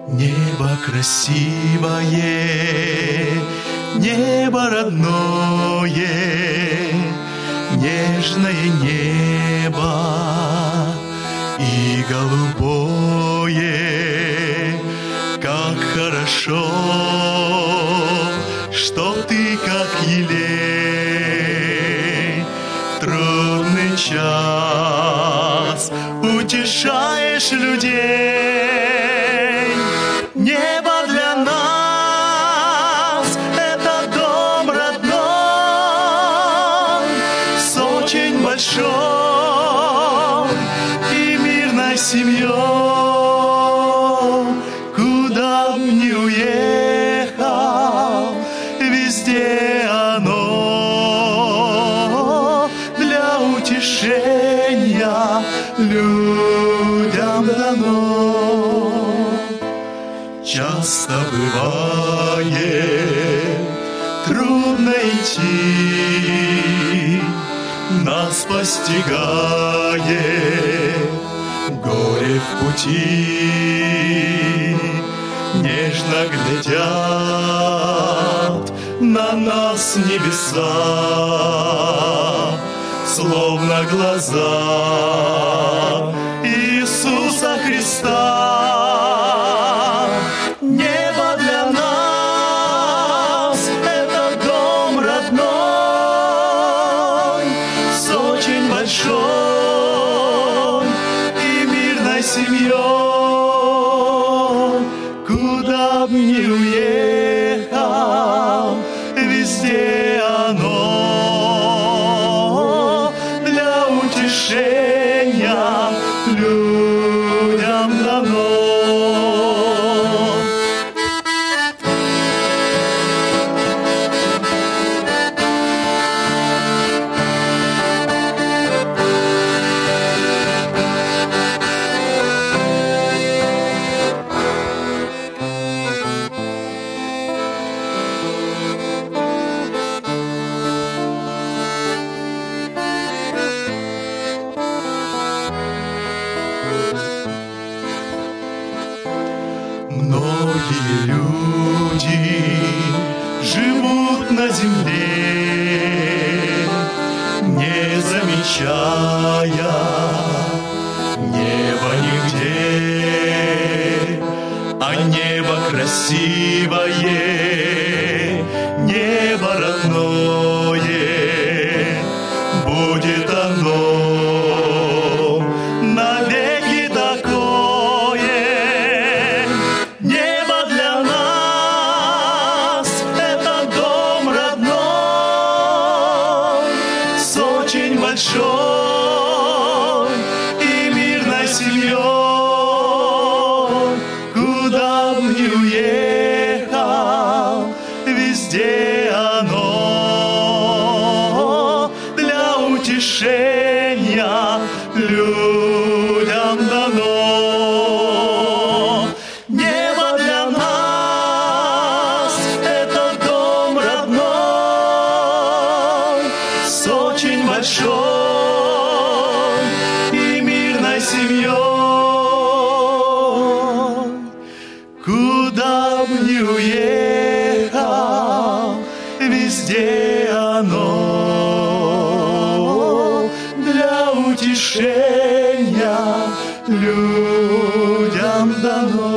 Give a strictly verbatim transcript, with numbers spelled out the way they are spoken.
Небо красивое, небо родное, нежное небо и голубое. Как хорошо, что ты, как елей, в трудный час утешаешь людей. Небо для нас — это дом родной, с очень большой и мирной семьей. Куда б ни уехал, везде оно для утешения людям дано. Часто бывает трудно идти, нас постигает горе в пути. Нежно глядят на нас небеса, словно глаза Иисуса Христа. Небо для нас — это дом родной, с очень большой и мирной семьей. Куда б ни уехал, везде оно для утешения людям дано. Многие люди живут на земле, не замечая неба нигде. А небо красивое, небо родное, будет оно навеки такое. Небо для нас — это дом родной, с очень большой и мирной семьей. Куда б ни уехал, везде оно для утешения людям дано. Небо для нас — это дом родной, с очень большой и мирной семьей. Куда б ни уехал, везде оно для утешения людям дано.